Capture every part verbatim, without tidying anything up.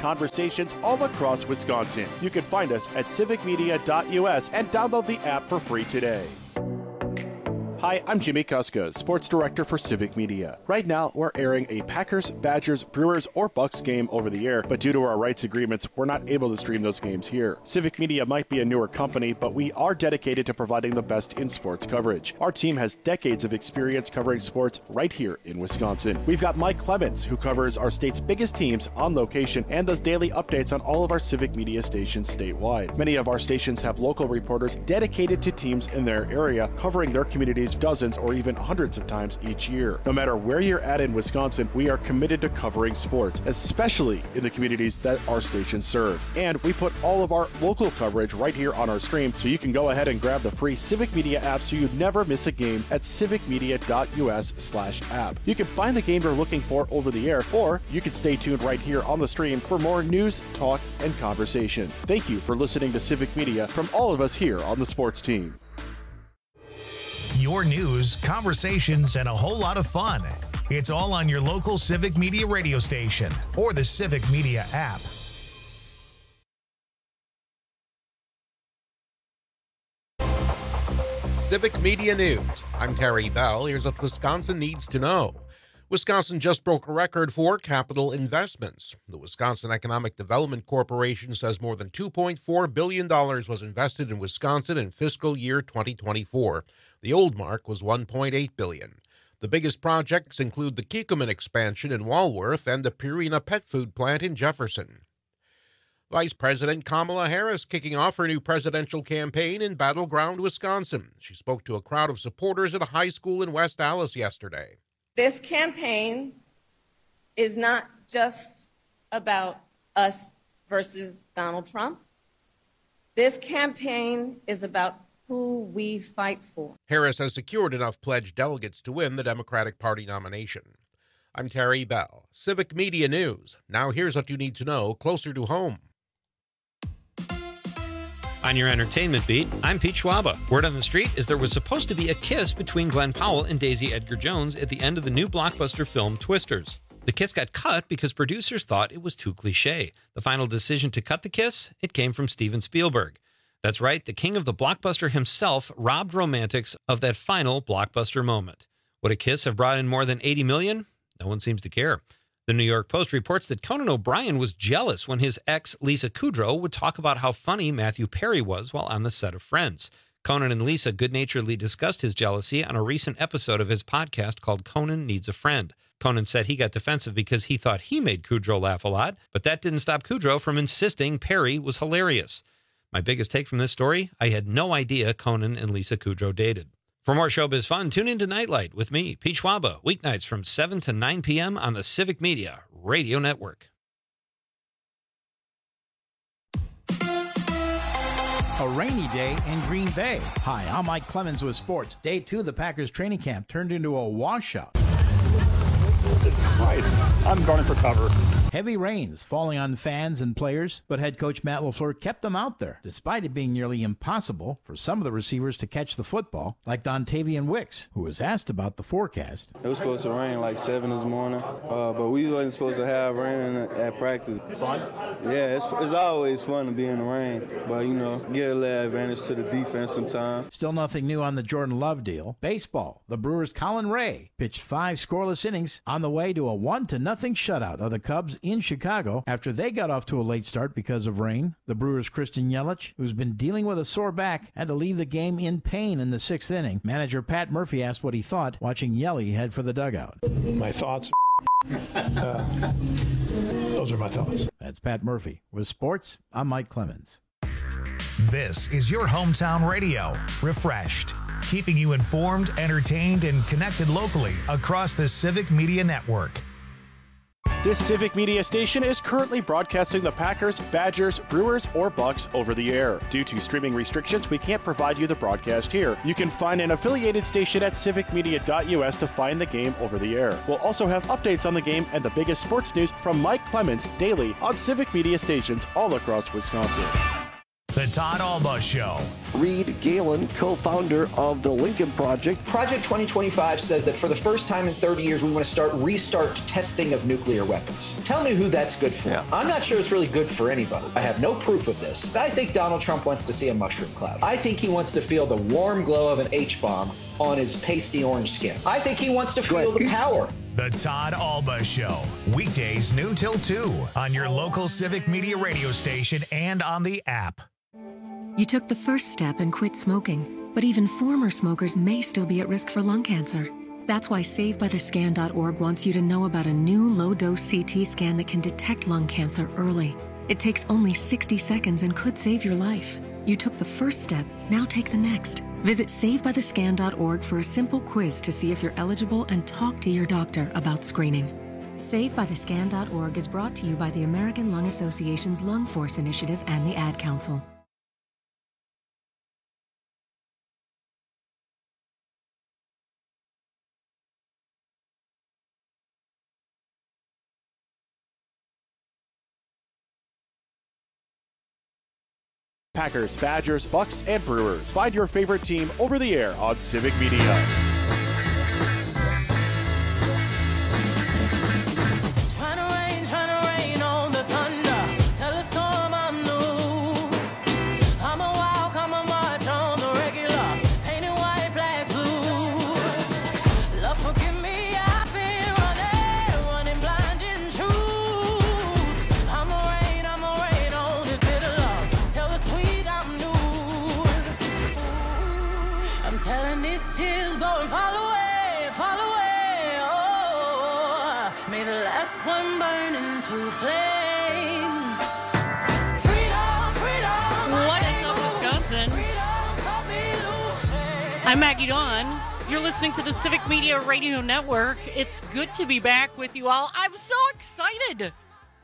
conversations all across Wisconsin. You can find us at civic media dot U S and download the app for free today. Hi, I'm Jimmy Kuska, Sports Director for Civic Media. Right now, we're airing a Packers, Badgers, Brewers, or Bucks game over the air, but due to our rights agreements, we're not able to stream those games here. Civic Media might be a newer company, but we are dedicated to providing the best in sports coverage. Our team has decades of experience covering sports right here in Wisconsin. We've got Mike Clemens, who covers our state's biggest teams on location and does daily updates on all of our Civic Media stations statewide. Many of our stations have local reporters dedicated to teams in their area, covering their communities dozens or even hundreds of times each year. No matter where you're at in Wisconsin, we are committed to covering sports, especially in the communities that our stations serve. And we put all of our local coverage right here on our stream, so you can go ahead and grab the free Civic Media app so you never miss a game at civic media dot U S slash app. You can find the game you're looking for over the air, or you can stay tuned right here on the stream for more news, talk, and conversation. Thank you for listening to Civic Media from all of us here on the sports team. Your news, conversations, and a whole lot of fun. It's all on your local Civic Media radio station or the Civic Media app. Civic Media News. I'm Terry Bell. Here's what Wisconsin needs to know. Wisconsin just broke a record for capital investments. The Wisconsin Economic Development Corporation says more than two point four billion dollars was invested in Wisconsin in fiscal year twenty twenty-four. The old mark was one point eight billion dollars. The biggest projects include the Kikkoman expansion in Walworth and the Purina pet food plant in Jefferson. Vice President Kamala Harris kicking off her new presidential campaign in Battleground, Wisconsin. She spoke to a crowd of supporters at a high school in West Allis yesterday. This campaign is not just about us versus Donald Trump. This campaign is about who we fight for. Harris has secured enough pledged delegates to win the Democratic Party nomination. I'm Terry Bell, Civic Media News. Now here's what you need to know closer to home. On your entertainment beat, I'm Pete Schwaba. Word on the street is there was supposed to be a kiss between Glenn Powell and Daisy Edgar Jones at the end of the new blockbuster film Twisters. The kiss got cut because producers thought it was too cliche. The final decision to cut the kiss, it came from Steven Spielberg. That's right, the king of the blockbuster himself robbed romantics of that final blockbuster moment. Would a kiss have brought in more than eighty million dollars? No one seems to care. The New York Post reports that Conan O'Brien was jealous when his ex, Lisa Kudrow, would talk about how funny Matthew Perry was while on the set of Friends. Conan and Lisa good-naturedly discussed his jealousy on a recent episode of his podcast called Conan Needs a Friend. Conan said he got defensive because he thought he made Kudrow laugh a lot, but that didn't stop Kudrow from insisting Perry was hilarious. My biggest take from this story, I had no idea Conan and Lisa Kudrow dated. For more showbiz fun, tune into Nightlight with me, Pete Schwaba, weeknights from seven to nine p.m. on the Civic Media Radio Network. A rainy day in Green Bay. Hi, I'm Mike Clemens with sports. Day two of the Packers training camp turned into a washout. Christ, I'm going for cover. Heavy rains falling on fans and players, but head coach Matt LaFleur kept them out there, despite it being nearly impossible for some of the receivers to catch the football, like Dontavian Wicks, who was asked about the forecast. It was supposed to rain like seven this morning, uh, but we wasn't supposed to have rain at practice. Fun? Yeah, it's, it's always fun to be in the rain, but, you know, get a little advantage to the defense sometimes. Still nothing new on the Jordan Love deal. Baseball, the Brewers' Colin Ray pitched five scoreless innings on the way to a one to nothing shutout of the Cubs in Chicago after they got off to a late start because of rain. The Brewers' Christian Yelich, who's been dealing with a sore back, had to leave the game in pain in the sixth inning. Manager Pat Murphy asked what he thought watching Yelich head for the dugout. My thoughts. uh, those are my thoughts. That's Pat Murphy. With sports, I'm Mike Clemens. This is your hometown radio, Refreshed, keeping you informed, entertained, and connected locally across the Civic Media Network. This Civic Media station is currently broadcasting the Packers, Badgers, Brewers, or Bucks over the air. Due to streaming restrictions, we can't provide you the broadcast here. You can find an affiliated station at civic media dot U S to find the game over the air. We'll also have updates on the game and the biggest sports news from Mike Clemens daily on Civic Media stations all across Wisconsin. The Todd Alba Show. Reed Galen, co-founder of the Lincoln Project. Project twenty twenty-five says that for the first time in thirty years, we want to start restart testing of nuclear weapons. Tell me who that's good for. Yeah. I'm not sure it's really good for anybody. I have no proof of this, but I think Donald Trump wants to see a mushroom cloud. I think he wants to feel the warm glow of an H-bomb on his pasty orange skin. I think he wants to feel the power. The Todd Alba Show, weekdays noon till two on your local Civic Media radio station and on the app. You took the first step and quit smoking, but even former smokers may still be at risk for lung cancer. That's why Save By The Scan dot org wants you to know about a new low-dose C T scan that can detect lung cancer early. It takes only sixty seconds and could save your life. You took the first step, now take the next. Visit Save By The Scan dot org for a simple quiz to see if you're eligible and talk to your doctor about screening. Save By The Scan dot org is brought to you by the American Lung Association's Lung Force Initiative and the Ad Council. Packers, Badgers, Bucks, and Brewers. Find your favorite team over the air on Civic Media. Trying to rain, trying to rain on the thunder. Tell a storm I'm new. I'm a walk, I'm a march on the regular. Painted white, black, blue. Love, forgive me, I've been running, running blind in truth. I'm a rain, I'm a rain on this bitter love. Tell the sweet I'm new. I'm telling these tears go and fall away, fall away. Oh, may the last one burn into flames. Freedom, freedom. What is up, Wisconsin? I'm Maggie Dawn. You're listening to the Civic Media Radio Network. It's good to be back with you all. I'm so excited.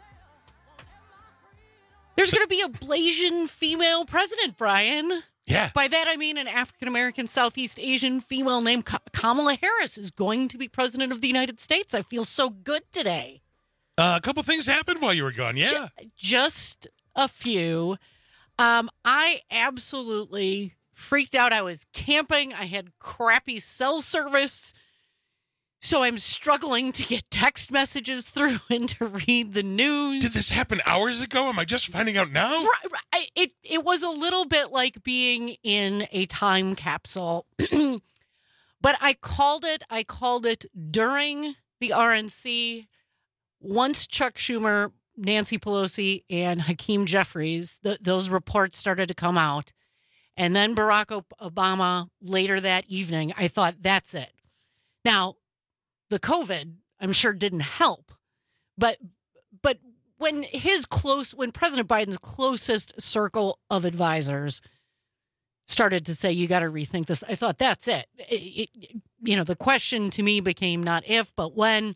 There's going to be a Blasian female president, Brian. Yeah. By that, I mean an African-American, Southeast Asian female named Kamala Harris is going to be president of the United States. I feel so good today. Uh, a couple things happened while you were gone, yeah. Just a few. Um, I absolutely freaked out. I was camping. I had crappy cell service. So I'm struggling to get text messages through and to read the news. Did this happen hours ago? Am I just finding out now? Right, right. It, it was a little bit like being in a time capsule. But I called it. I called it during the R N C. Once Chuck Schumer, Nancy Pelosi, and Hakeem Jeffries, the, those reports started to come out. And then Barack Obama later that evening, I thought, that's it. Now, the COVID, I'm sure, didn't help. But but when his close, when President Biden's closest circle of advisors started to say, you got to rethink this, I thought, that's it. It, it. You know, the question to me became not if, but when.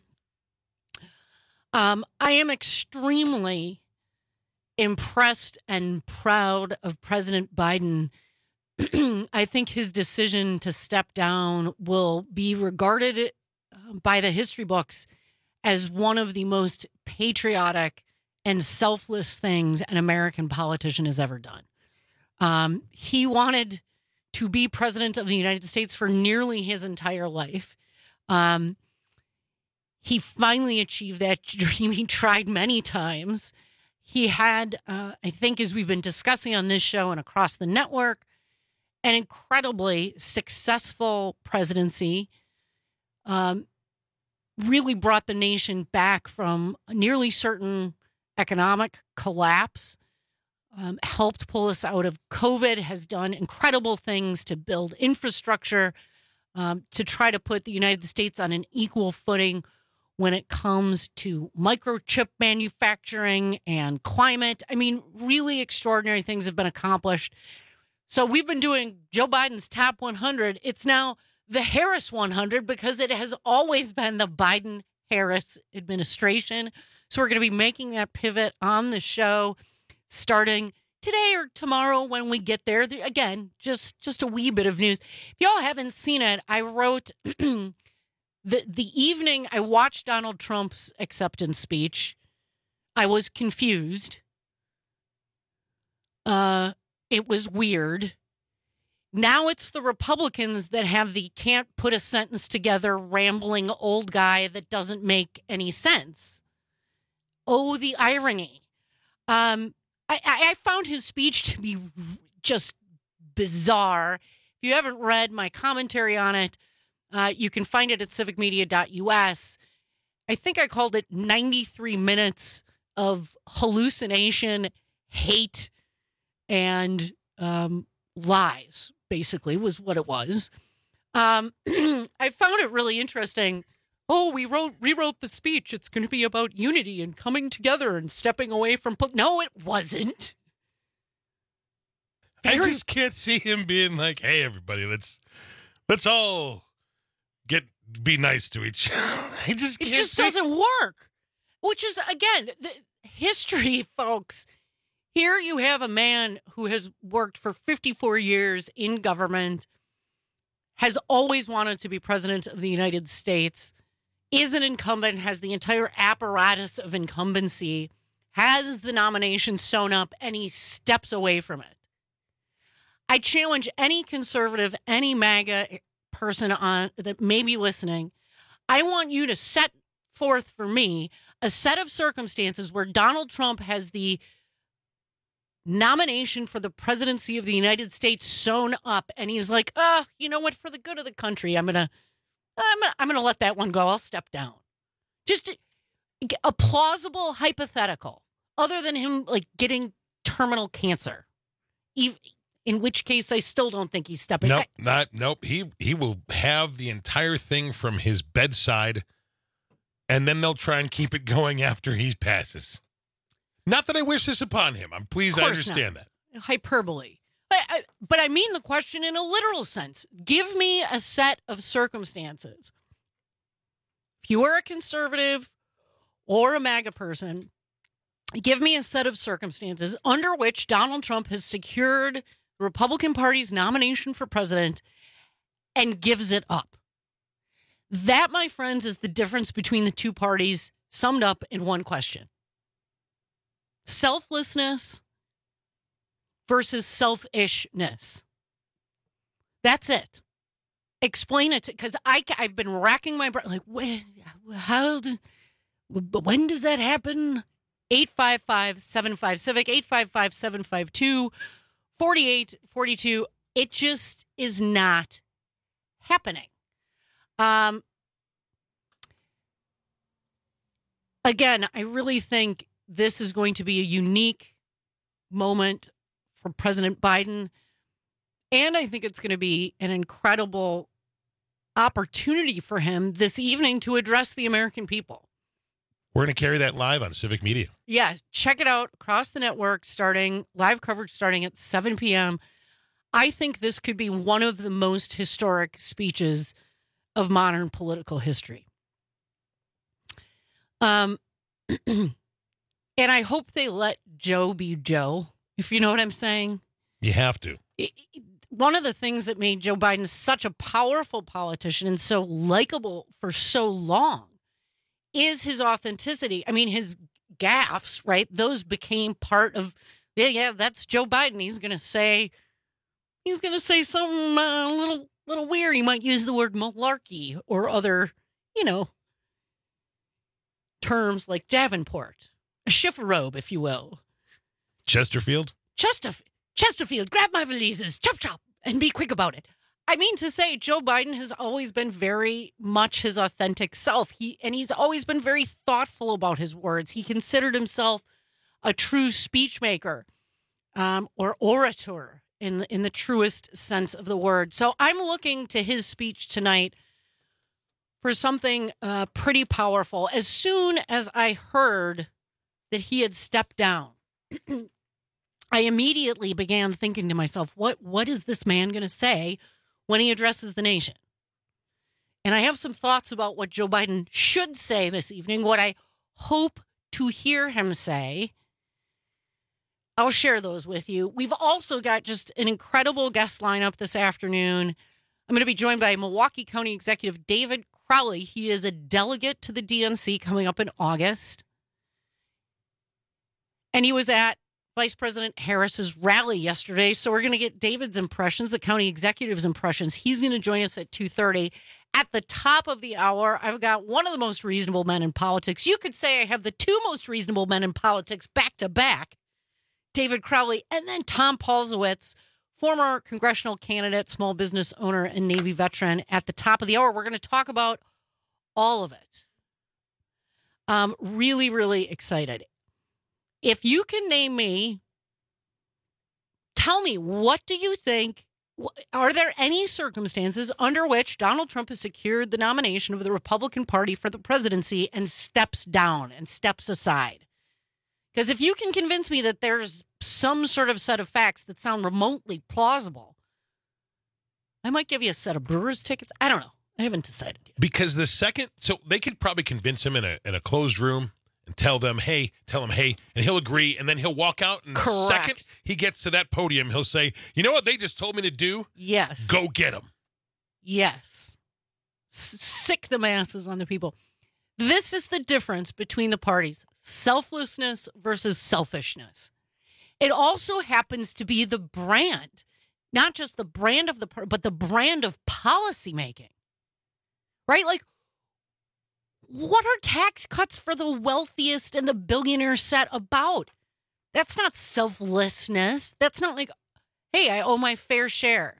Um, I am extremely impressed and proud of President Biden. I think his decision to step down will be regarded by the history books as one of the most patriotic and selfless things an American politician has ever done. Um, he wanted to be president of the United States for nearly his entire life. Um, he finally achieved that dream. He tried many times. He had, uh, I think, as we've been discussing on this show and across the network, an incredibly successful presidency. Um, really brought the nation back from a nearly certain economic collapse, um, helped pull us out of COVID, has done incredible things to build infrastructure, um, to try to put the United States on an equal footing when it comes to microchip manufacturing and climate. I mean, really extraordinary things have been accomplished. So we've been doing Joe Biden's top one hundred. It's now the Harris one hundred because it has always been the Biden-Harris administration. So we're going to be making that pivot on the show starting today or tomorrow when we get there. Again, just, just a wee bit of news. If y'all haven't seen it, I wrote the the evening I watched Donald Trump's acceptance speech. I was confused. Uh, It was weird. Now it's the Republicans that have the can't put a sentence together rambling old guy that doesn't make any sense. Oh, the irony. Um, I, I found his speech to be just bizarre. If you haven't read my commentary on it, uh, you can find it at civic media dot U S. I think I called it ninety-three minutes of hallucination, hate, and um, lies, basically, was what it was. Um, I found it really interesting. Oh, we wrote rewrote the speech. It's going to be about unity and coming together and stepping away from... Po-. No, it wasn't. I just can't see him being like, hey, everybody, let's let's all get be nice to each other. I just can't It just see- doesn't work. Which is, again, the history, folks. Here you have a man who has worked for fifty-four years in government, has always wanted to be president of the United States, is an incumbent, has the entire apparatus of incumbency, has the nomination sewn up, and he steps away from it. I challenge any conservative, any MAGA person on that may be listening. I want you to set forth for me a set of circumstances where Donald Trump has the nomination for the presidency of the United States sewn up, and he's like, "Oh, you know what? For the good of the country, I'm gonna, I'm gonna, I'm gonna let that one go. I'll step down." Just a, a plausible hypothetical, other than him like getting terminal cancer. Even, in which case, I still don't think he's stepping. Nope, I, not nope. He he will have the entire thing from his bedside, and then they'll try and keep it going after he passes. Not that I wish this upon him. I'm pleased I understand not. that. Hyperbole. But I, but I mean the question in a literal sense. Give me a set of circumstances. If you are a conservative or a MAGA person, give me a set of circumstances under which Donald Trump has secured the Republican Party's nomination for president and gives it up. That, my friends, is the difference between the two parties summed up in one question. Selflessness versus selfishness. That's it. Explain it, because I I've been racking my brain like, when, how, do, when does that happen? eight five five, seven five civic, eight five five, seven five two, four eight four two. It just is not happening. Um. Again, I really think this is going to be a unique moment for President Biden. And I think it's going to be an incredible opportunity for him this evening to address the American people. We're going to carry that live on Civic Media. Yeah, check it out across the network, starting live coverage starting at seven p.m. I think this could be one of the most historic speeches of modern political history. Um, and I hope they let Joe be Joe, if you know what I'm saying. You have to. It, it, one of the things that made Joe Biden such a powerful politician and so likable for so long is his authenticity. I mean, his gaffes, right? Those became part of, yeah, yeah, that's Joe Biden. He's going to say, he's going to say something a uh, little, little weird. He might use the word malarkey or other, you know, terms like Davenport, a chifforobe, if you will. Chesterfield? Chester, Chesterfield, grab my valises, chop, chop, and be quick about it. I mean to say, Joe Biden has always been very much his authentic self. He and he's always been very thoughtful about his words. He considered himself a true speechmaker um, or orator in the, in the truest sense of the word. So I'm looking to his speech tonight for something uh, pretty powerful. As soon as I heard that he had stepped down, I immediately began thinking to myself, what what is this man going to say when he addresses the nation? And I have some thoughts about what Joe Biden should say this evening, what I hope to hear him say. I'll share those with you. We've also got just an incredible guest lineup this afternoon. I'm going to be joined by Milwaukee County Executive David Crowley. He is a delegate to the D N C coming up in August. And he was at Vice President Harris's rally yesterday. So we're going to get David's impressions, the county executive's impressions. He's going to join us at two thirty. At the top of the hour, I've got one of the most reasonable men in politics. You could say I have the two most reasonable men in politics back to back, David Crowley, and then Tom Paulsowitz, former congressional candidate, small business owner, and Navy veteran. At the top of the hour, we're going to talk about all of it. Um, really, really excited. If you can name me, tell me, what do you think? Are there any circumstances under which Donald Trump has secured the nomination of the Republican Party for the presidency and steps down and steps aside? Because if you can convince me that there's some sort of set of facts that sound remotely plausible, I might give you a set of Brewers tickets. I don't know. I haven't decided yet. Because the second, so they could probably convince him in a in a closed room and tell them, hey, tell him, hey, and he'll agree, and then he'll walk out, and Correct. the second he gets to that podium, he'll say, you know what they just told me to do? Yes. Go get him. Yes. S- sick the masses on the people. This is the difference between the parties, selflessness versus selfishness. It also happens to be the brand, not just the brand of the party, but the brand of policymaking, right? Like, what are tax cuts for the wealthiest and the billionaire set about? That's not selflessness. That's not like, hey, I owe my fair share,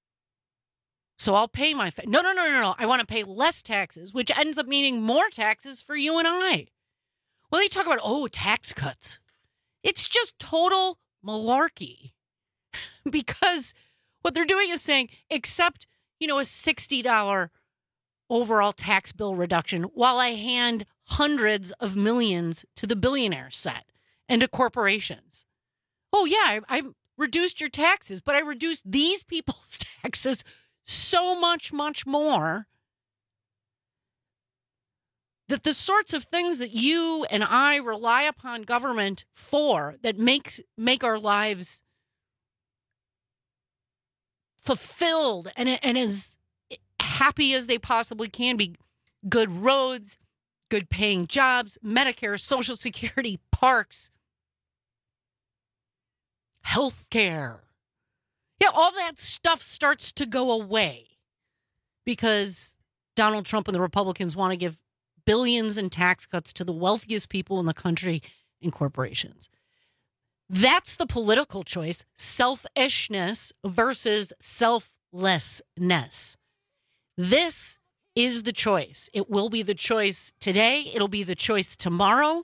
so I'll pay my fa-. No, no, no, no, no. I want to pay less taxes, which ends up meaning more taxes for you and I. Well, they talk about, oh, tax cuts. It's just total malarkey because what they're doing is saying, accept, you know, a sixty dollars overall tax bill reduction while I hand hundreds of millions to the billionaire set and to corporations. Oh, yeah, I, I reduced your taxes, but I reduced these people's taxes so much, much more that the sorts of things that you and I rely upon government for that makes make our lives fulfilled and, and as happy as they possibly can be, good roads, good paying jobs, Medicare, Social Security, parks, health care. Yeah, all that stuff starts to go away because Donald Trump and the Republicans want to give billions in tax cuts to the wealthiest people in the country and corporations. That's the political choice, selfishness versus selflessness. This is the choice. It will be the choice today. It'll be the choice tomorrow.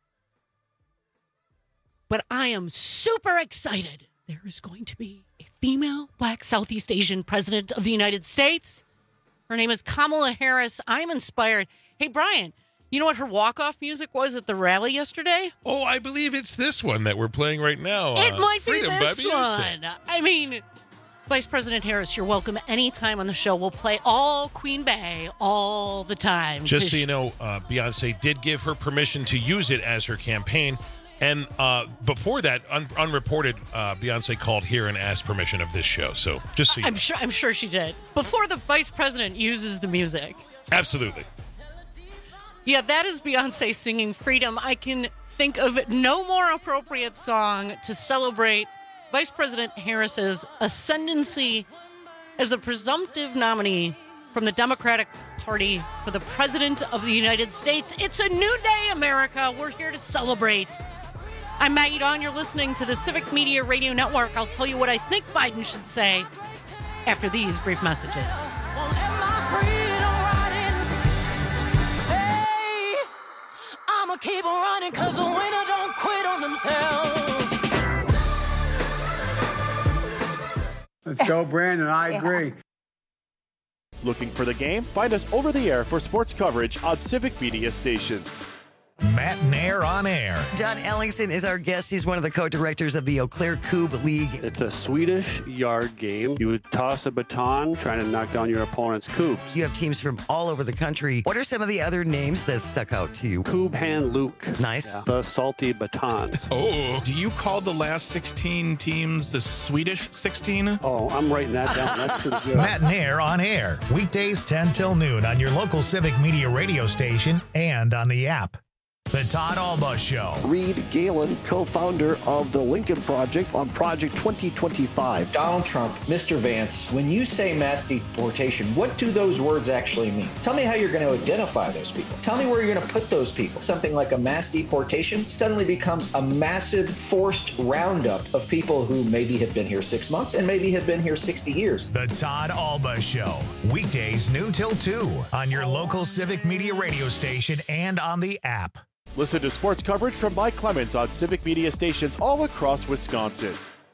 But I am super excited. There is going to be a female Black Southeast Asian president of the United States. Her name is Kamala Harris. I'm inspired. Hey, Brian, you know what her walk-off music was at the rally yesterday? Oh, I believe it's this one that we're playing right now. It uh, might be Freedom this by Beyonce. one. I mean, Vice President Harris, you're welcome anytime on the show. We'll play all Queen Bey all the time. Just so you know, uh, Beyonce did give her permission to use it as her campaign. And uh, before that, un- unreported, uh, Beyonce called here and asked permission of this show. So just so you I'm know. sure, I'm sure she did. Before the vice president uses the music. Absolutely. Yeah, that is Beyonce singing Freedom. I can think of no more appropriate song to celebrate Vice President Harris's ascendancy as the presumptive nominee from the Democratic Party for the President of the United States. It's a new day, America. We're here to celebrate. I'm Maggie Dawn. You're listening to the Civic Media Radio Network. I'll tell you what I think Biden should say after these brief messages. I'ma keep on running cause the winner don't quit on themselves. Let's go, Brandon. I agree. Looking for the game? Find us over the air for sports coverage on Civic Media stations. Matt Nair on air. John Ellingson is our guest. He's one of the co-directors of the Eau Claire Coupe League. It's a Swedish yard game. You would toss a baton trying to knock down your opponent's coops. You have teams from all over the country. What are some of the other names that stuck out to you? Coob Hand Luke. Nice. Yeah. The salty baton. Oh. Do you call the last sixteen teams the Swedish sixteen? Oh, I'm writing that down. That's pretty good. Matt Nair on air. Weekdays ten till noon on your local Civic Media radio station and on the app. The Todd Alba Show. Reed Galen, co-founder of the Lincoln Project on Project twenty twenty-five. Donald Trump, Mister Vance, when you say mass deportation, what do those words actually mean? Tell me how you're going to identify those people. Tell me where you're going to put those people. Something like a mass deportation suddenly becomes a massive forced roundup of people who maybe have been here six months and maybe have been here sixty years. The Todd Alba Show. Weekdays noon till two on your local Civic Media radio station and on the app. Listen to sports coverage from Mike Clemens on Civic Media stations all across Wisconsin.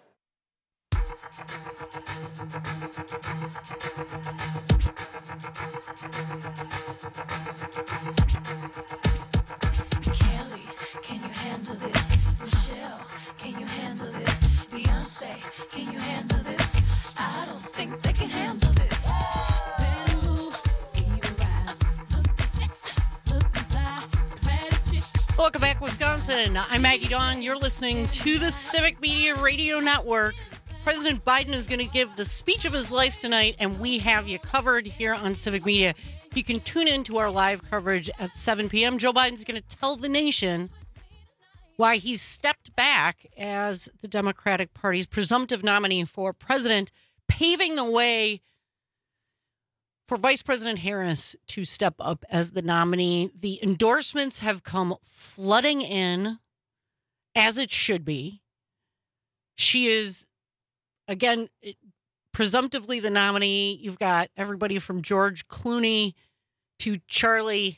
Kelly, can you handle this? Michelle, can you handle this? Beyonce, can you handle this? I don't think they can handle this. Better move, even right. Looking sexy, looking fly, baddest chick. Welcome back, Wisconsin. I'm Maggie Dawn. You're listening to the Civic Media Radio Network. President Biden is going to give the speech of his life tonight, and we have you covered here on Civic Media. You can tune in to our live coverage at seven p.m. Joe Biden's going to tell the nation why he's stepped back as the Democratic Party's presumptive nominee for president, paving the way for Vice President Harris to step up as the nominee. The endorsements have come flooding in, as it should be. She is, again, presumptively the nominee. You've got everybody from George Clooney to Charlie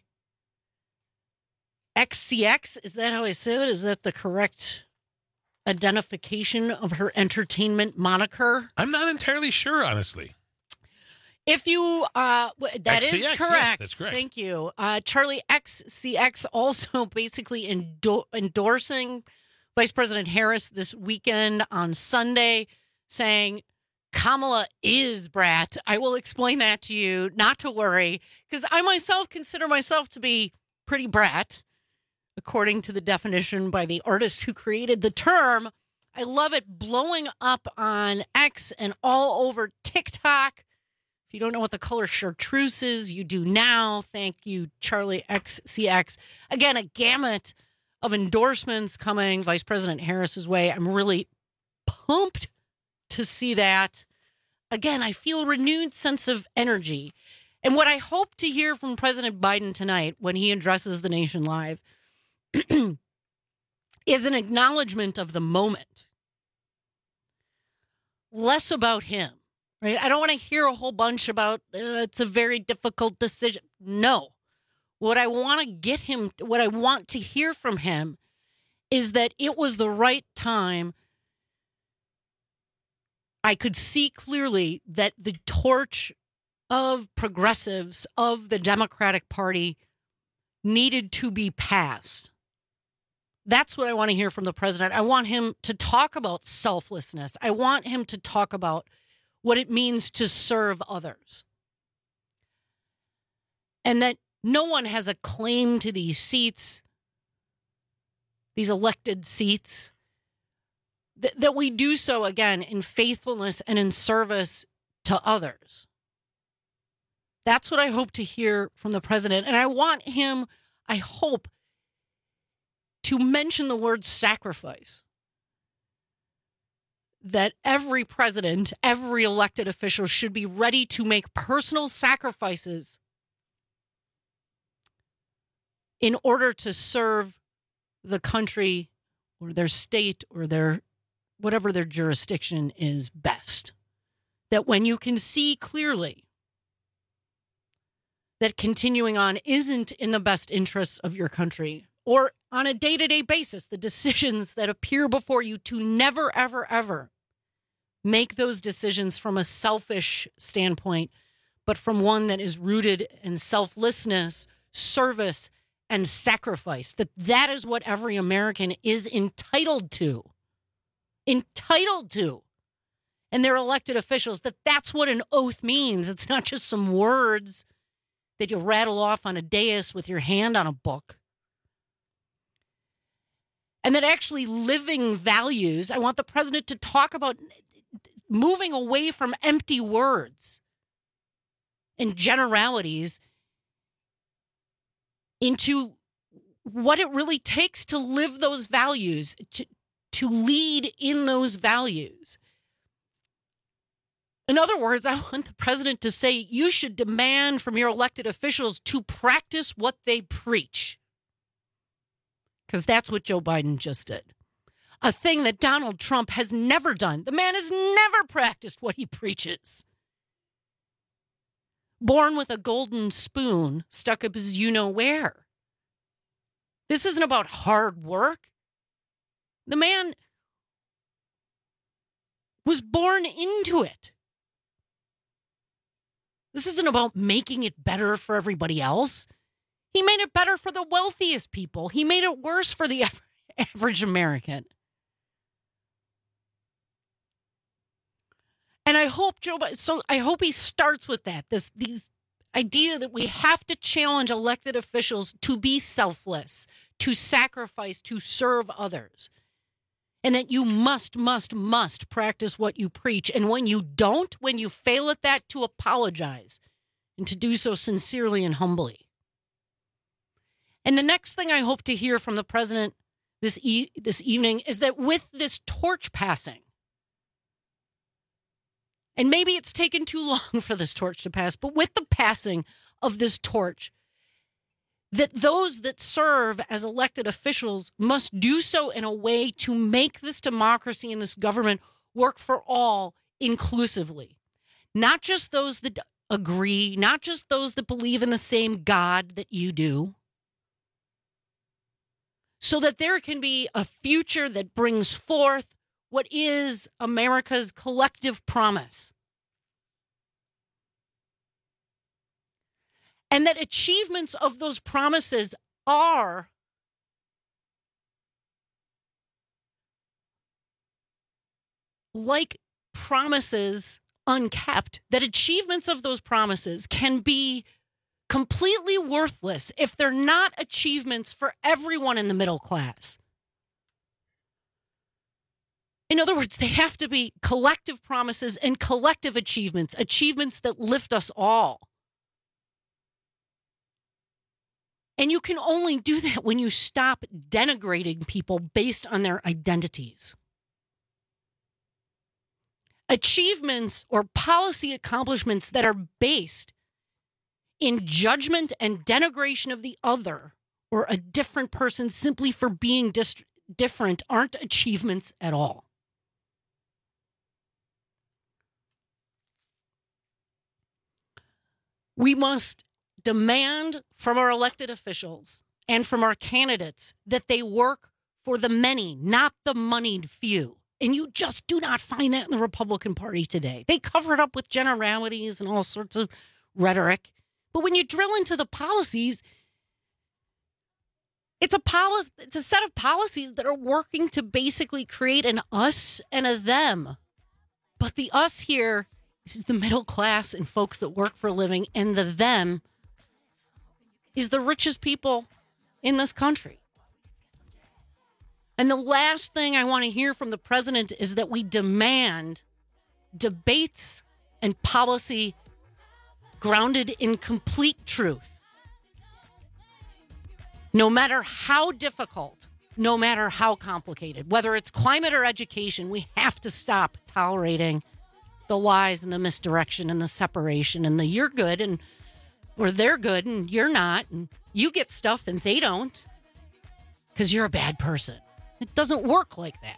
X C X. Is that how I say it? Is that the correct identification of her entertainment moniker? I'm not entirely sure, honestly. If you, uh, that X C X, is yes, correct. that's correct. Thank you. Uh, Charlie X C X also basically endo- endorsing Vice President Harris this weekend on Sunday, saying Kamala is brat. I will explain that to you, not to worry, because I myself consider myself to be pretty brat, according to the definition by the artist who created the term. I love it blowing up on X and all over TikTok. If you don't know what the color chartreuse is, you do now. Thank you, Charlie X C X. Again, a gamut of endorsements coming Vice President Harris's way. I'm really pumped to see that. Again, I feel a renewed sense of energy. And what I hope to hear from President Biden tonight when he addresses the nation live is an acknowledgement of the moment. Less about him. Right? I don't want to hear a whole bunch about uh, it's a very difficult decision. No. What I want to get him, what I want to hear from him is that it was the right time. I could see clearly that the torch of progressives, of the Democratic Party, needed to be passed. That's what I want to hear from the president. I want him to talk about selflessness. I want him to talk about what it means to serve others. And that no one has a claim to these seats, these elected seats, th- that we do so, again, in faithfulness and in service to others. That's what I hope to hear from the president. And I want him, I hope, to mention the word sacrifice. That every president, every elected official should be ready to make personal sacrifices in order to serve the country or their state or their whatever their jurisdiction is best. That when you can see clearly that continuing on isn't in the best interests of your country, or on a day-to-day basis, the decisions that appear before you to never, ever, ever make those decisions from a selfish standpoint, but from one that is rooted in selflessness, service, and sacrifice. That that is what every American is entitled to. Entitled to. And their elected officials, that that's what an oath means. It's not just some words that you rattle off on a dais with your hand on a book. And that actually living values, I want the president to talk about moving away from empty words and generalities into what it really takes to live those values, to, to lead in those values. In other words, I want the president to say you should demand from your elected officials to practice what they preach. Because that's what Joe Biden just did. A thing that Donald Trump has never done. The man has never practiced what he preaches. Born with a golden spoon stuck up his you-know-where. This isn't about hard work. The man was born into it. This isn't about making it better for everybody else. He made it better for the wealthiest people. He made it worse for the average American. And I hope Joe Biden, so I hope he starts with that, this these idea that we have to challenge elected officials to be selfless, to sacrifice, to serve others. And that you must, must, must practice what you preach. And when you don't, when you fail at that, to apologize and to do so sincerely and humbly. And the next thing I hope to hear from the president this e- this evening is that with this torch passing, and maybe it's taken too long for this torch to pass, but with the passing of this torch, that those that serve as elected officials must do so in a way to make this democracy and this government work for all inclusively. Not just those that agree, not just those that believe in the same God that you do. So that there can be a future that brings forth what is America's collective promise. And that achievements of those promises are like promises unkept, that achievements of those promises can be completely worthless if they're not achievements for everyone in the middle class. In other words, they have to be collective promises and collective achievements, achievements that lift us all. And you can only do that when you stop denigrating people based on their identities. Achievements or policy accomplishments that are based in judgment and denigration of the other or a different person simply for being dis- different aren't achievements at all. We must demand from our elected officials and from our candidates that they work for the many, not the moneyed few. And you just do not find that in the Republican Party today. They cover it up with generalities and all sorts of rhetoric. But when you drill into the policies, it's a policy, it's a set of policies that are working to basically create an us and a them. But the us here is the middle class and folks that work for a living, and the them is the richest people in this country. And the last thing I want to hear from the president is that we demand debates and policy grounded in complete truth. No matter how difficult, no matter how complicated, whether it's climate or education, we have to stop tolerating the lies and the misdirection and the separation and the you're good and or they're good and you're not, and you get stuff and they don't because you're a bad person. It doesn't work like that.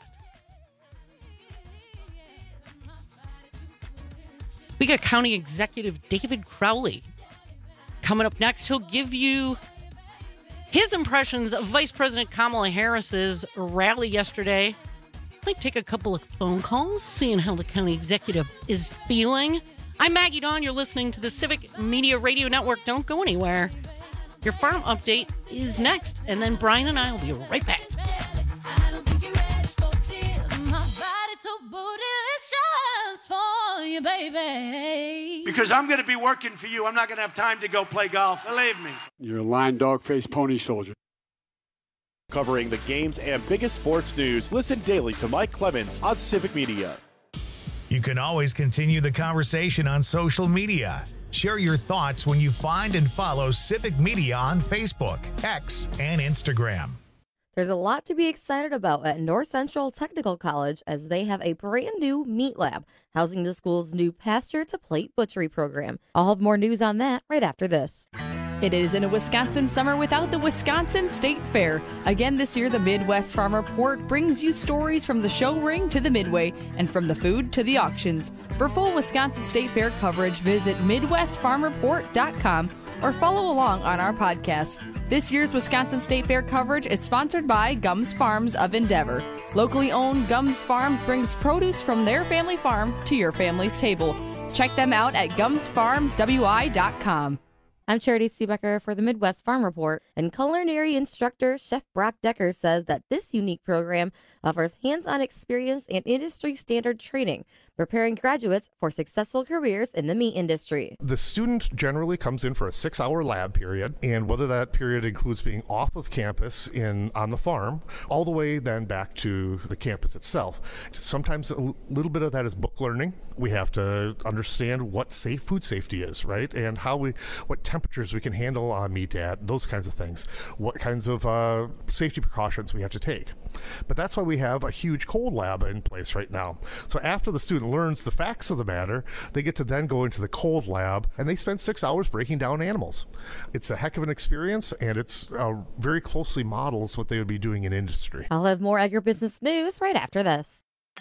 We got County Executive David Crowley coming up next. He'll give you his impressions of Vice President Kamala Harris's rally yesterday. Might take a couple of phone calls, seeing how the county executive is feeling. I'm Maggie Dawn. You're listening to the Civic Media Radio Network. Don't go anywhere. Your farm update is next, and then Brian and I will be right back. For you, baby. Because I'm going to be working for you. I'm not going to have time to go play golf. Believe me. You're a lying dog-faced pony soldier. Covering the games and biggest sports news, listen daily to Mike Clemens on Civic Media. You can always continue the conversation on social media. Share your thoughts when you find and follow Civic Media on Facebook, X, and Instagram. There's a lot to be excited about at North Central Technical College as they have a brand new meat lab housing the school's new pasture-to-plate butchery program. I'll have more news on that right after this. It isn't a Wisconsin summer without the Wisconsin State Fair. Again this year, the Midwest Farm Report brings you stories from the show ring to the midway and from the food to the auctions. For full Wisconsin State Fair coverage, visit midwest farm report dot com or follow along on our podcast. This year's Wisconsin State Fair coverage is sponsored by Gums Farms of Endeavor. Locally owned Gums Farms brings produce from their family farm to your family's table. Check them out at gums farms w i dot com. I'm Charity Seebecker for the Midwest Farm Report, and culinary instructor Chef Brock Decker says that this unique program offers hands-on experience and industry-standard training, preparing graduates for successful careers in the meat industry. The student generally comes in for a six-hour lab period, and whether that period includes being off of campus in on the farm, all the way then back to the campus itself. Sometimes a little bit of that is book learning. We have to understand what safe food safety is, right, and how we, what temperatures we can handle on meat at, those kinds of things, what kinds of uh, safety precautions we have to take. But that's why we have a huge cold lab in place right now. So after the student learns the facts of the matter, they get to then go into the cold lab, and they spend six hours breaking down animals. It's a heck of an experience, and it's uh, very closely models what they would be doing in industry. I'll have more agribusiness news right after this.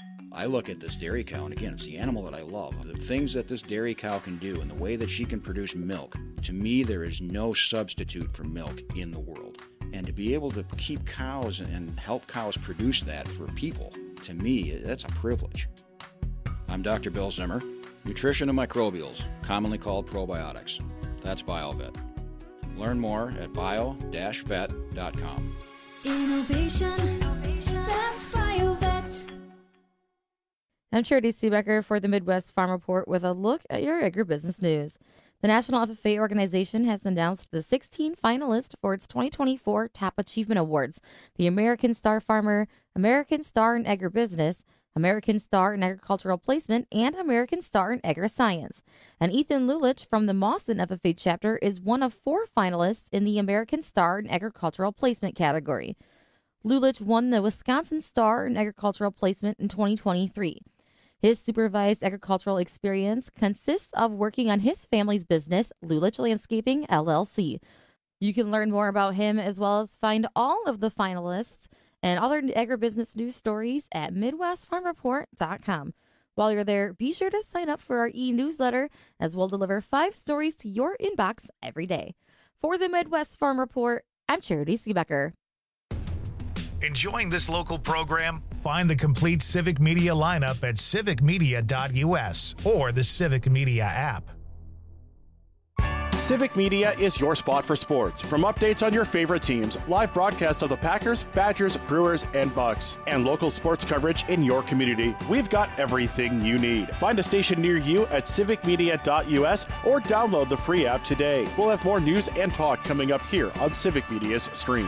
I look at this dairy cow, and again, it's the animal that I love. The things that this dairy cow can do and the way that she can produce milk, to me, there is no substitute for milk in the world. And to be able to keep cows and help cows produce that for people, to me, that's a privilege. I'm Doctor Bill Zimmer, nutrition and microbials, commonly called probiotics. That's BioVet. Learn more at bio dash vet dot com. Innovation, that's BioVet. I'm Charity Seebecker for the Midwest Farm Report with a look at your agribusiness news. The National F F A organization has announced the sixteen finalists for its twenty twenty-four Top Achievement Awards. The American Star Farmer, American Star in Agribusiness, American Star in Agricultural Placement, and American Star in Agri-Science. And Ethan Lulich from the Mauston F F A chapter is one of four finalists in the American Star in Agricultural Placement category. Lulich won the Wisconsin Star in Agricultural Placement in twenty twenty-three. His supervised agricultural experience consists of working on his family's business, Lulich Landscaping, L L C. You can learn more about him as well as find all of the finalists and other agribusiness news stories at midwest farm report dot com. While you're there, be sure to sign up for our e-newsletter as we'll deliver five stories to your inbox every day. For the Midwest Farm Report, I'm Charity Seebecker. Enjoying this local program? Find the complete Civic Media lineup at civic media dot u s or the Civic Media app. Civic Media is your spot for sports. From updates on your favorite teams, live broadcasts of the Packers, Badgers, Brewers, and Bucks, and local sports coverage in your community, we've got everything you need. Find a station near you at civic media dot u s or download the free app today. We'll have more news and talk coming up here on Civic Media's stream.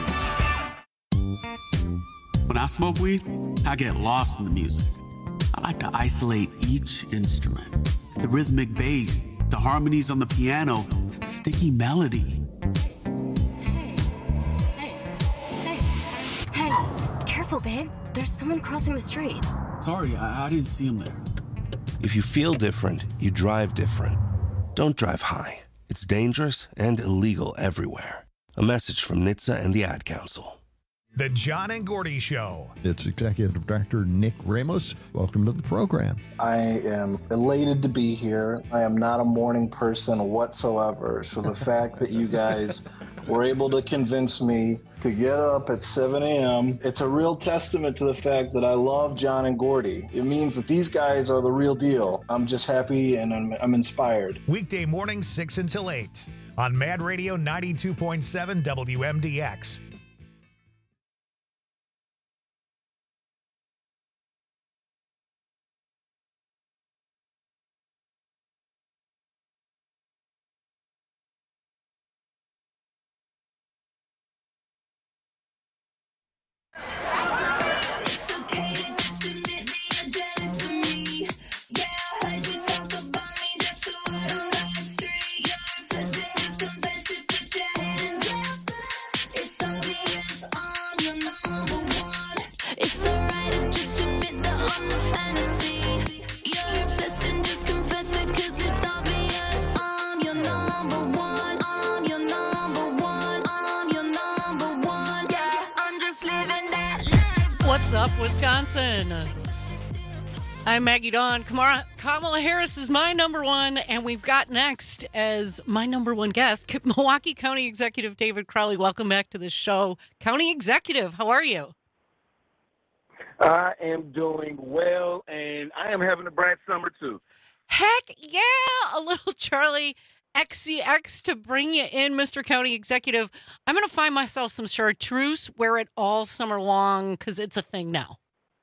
When I smoke weed, I get lost in the music. I like to isolate each instrument. The rhythmic bass, the harmonies on the piano, the sticky melody. Hey, hey, hey, hey, careful, babe. There's someone crossing the street. Sorry, I, I didn't see him there. If you feel different, you drive different. Don't drive high. It's dangerous and illegal everywhere. A message from N H T S A and the Ad Council. The John and Gordy Show. It's Executive Director Nick Ramos. Welcome to the program. I am elated to be here. I am not a morning person whatsoever. So the fact that you guys were able to convince me to get up at seven a.m., it's a real testament to the fact that I love John and Gordy. It means that these guys are the real deal. I'm just happy and I'm, I'm inspired. Weekday mornings, six until eight on Mad Radio ninety-two point seven W M D X. What's up, Wisconsin? I'm Maggie Dawn. Kamala, Kamala Harris is my number one, and we've got next as my number one guest, Milwaukee County Executive David Crowley. Welcome back to the show. County Executive, how are you? I am doing well, and I am having a bright summer, too. Heck yeah! A little Charlie X C X to bring you in, Mister County Executive. I'm going to find myself some chartreuse, wear it all summer long, because it's a thing now.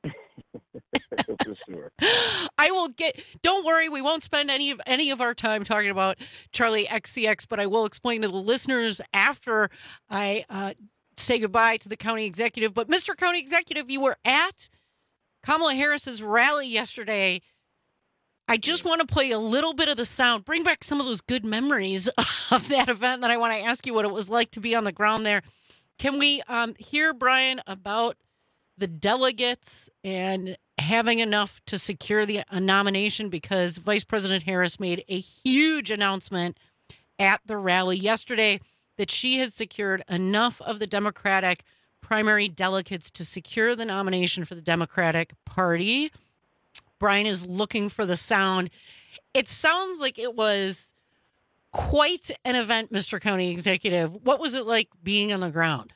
For sure. I will get, don't worry, we won't spend any of any of our time talking about Charlie X C X, but I will explain to the listeners after I uh, say goodbye to the county executive. But Mister County Executive, you were at Kamala Harris's rally yesterday. I just want to play a little bit of the sound, bring back some of those good memories of that event. Then I want to ask you what it was like to be on the ground there. Can we um, hear, Brian, about the delegates and having enough to secure the a nomination? Because Vice President Harris made a huge announcement at the rally yesterday that she has secured enough of the Democratic primary delegates to secure the nomination for the Democratic Party. Brian is looking for the sound. It sounds like it was quite an event, Mister County Executive. What was it like being on the ground?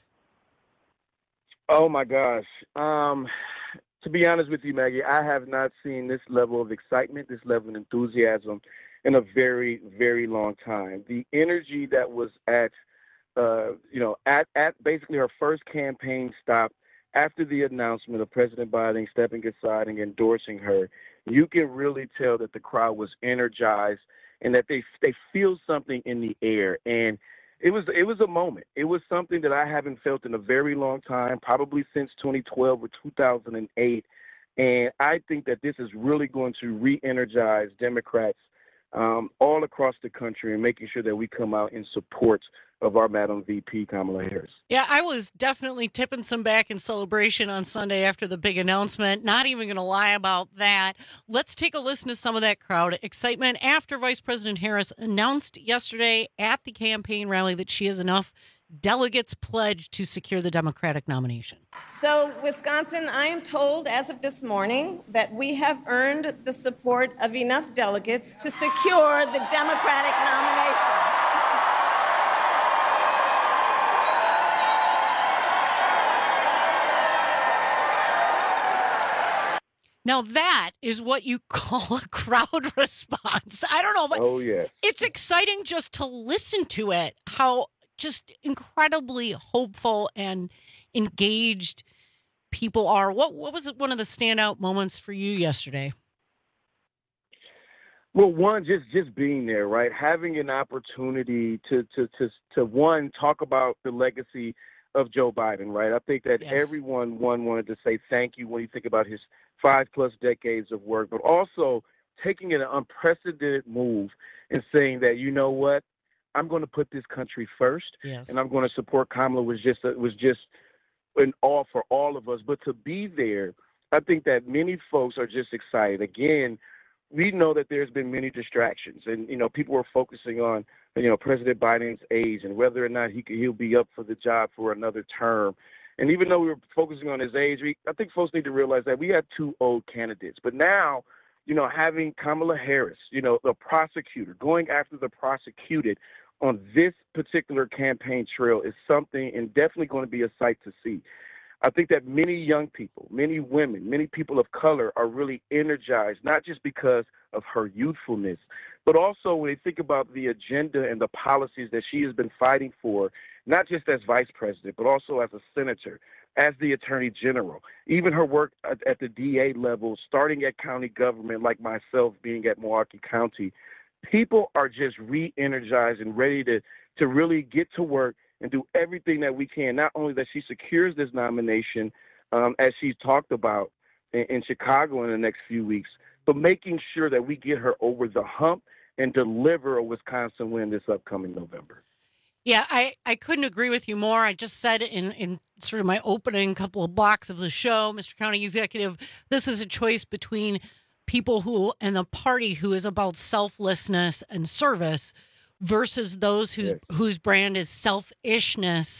Oh, my gosh. Um, to be honest with you, Maggie, I have not seen this level of excitement, this level of enthusiasm in a very, very long time. The energy that was at, uh, you know, at, at basically her first campaign stop after the announcement of President Biden stepping aside and endorsing her, you can really tell that the crowd was energized and that they they feel something in the air. And it was it was a moment. It was something that I haven't felt in a very long time, probably since twenty twelve or two thousand eight. And I think that this is really going to re-energize Democrats um, all across the country and making sure that we come out in support of our Madam V P, Kamala Harris. Yeah, I was definitely tipping some back in celebration on Sunday after the big announcement. Not even going to lie about that. Let's take a listen to some of that crowd excitement after Vice President Harris announced yesterday at the campaign rally that she has enough delegates pledged to secure the Democratic nomination. So, Wisconsin, I am told as of this morning that we have earned the support of enough delegates to secure the Democratic nomination. Now, that is what you call a crowd response. I don't know, but oh, yes. It's exciting just to listen to it, how just incredibly hopeful and engaged people are. What what was one of the standout moments for you yesterday? Well, one, just just being there, right? Having an opportunity to to to to one talk about the legacy of Joe Biden, right? I think that yes. everyone one wanted to say thank you when you think about his five plus decades of work, but also taking an unprecedented move and saying that, you know what, I'm going to put this country first, yes. and I'm going to support Kamala was just a, was just an all for all of us. But to be there, I think that many folks are just excited. Again, we know that there's been many distractions, and you know people are focusing on you know President Biden's age and whether or not he could, he'll be up for the job for another term. And even though we were focusing on his age, we, I think folks need to realize that we had two old candidates. But now, you know, having Kamala Harris, you know, the prosecutor, going after the prosecuted on this particular campaign trail is something and definitely going to be a sight to see. I think that many young people, many women, many people of color are really energized, not just because of her youthfulness, but also when they think about the agenda and the policies that she has been fighting for, not just as vice president, but also as a senator, as the attorney general, even her work at, at the D A level, starting at county government, like myself being at Milwaukee County. People are just re-energized and ready to, to really get to work and do everything that we can, not only that she secures this nomination, um, as she's talked about in, in Chicago in the next few weeks, but making sure that we get her over the hump and deliver a Wisconsin win this upcoming November. Yeah, I, I couldn't agree with you more. I just said in, in sort of my opening couple of blocks of the show, Mister County Executive, this is a choice between people who and the party who is about selflessness and service versus those whose yes. whose brand is selfishness.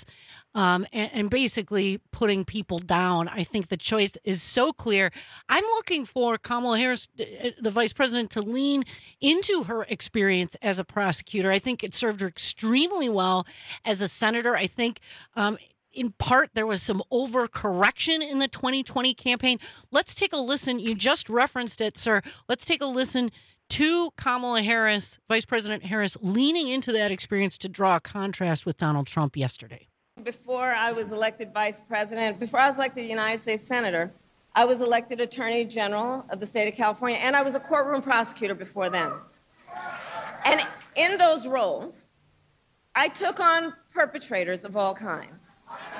um, and, and basically putting people down. I think the choice is so clear. I'm looking for Kamala Harris, the vice president, to lean into her experience as a prosecutor. I think it served her extremely well as a senator. I think um, in part there was some overcorrection in the twenty twenty campaign. Let's take a listen. You just referenced it, sir. Let's take a listen to Kamala Harris, Vice President Harris, leaning into that experience to draw a contrast with Donald Trump yesterday. Before I was elected vice president, before I was elected United States Senator, I was elected Attorney General of the state of California, and I was a courtroom prosecutor before then. And in those roles, I took on perpetrators of all kinds.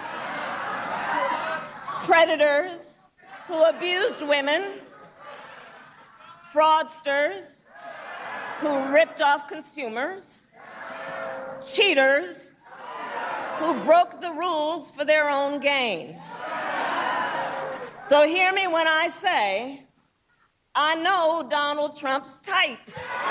Predators who abused women, fraudsters who ripped off consumers, cheaters who broke the rules for their own gain. So hear me when I say, I know Donald Trump's type.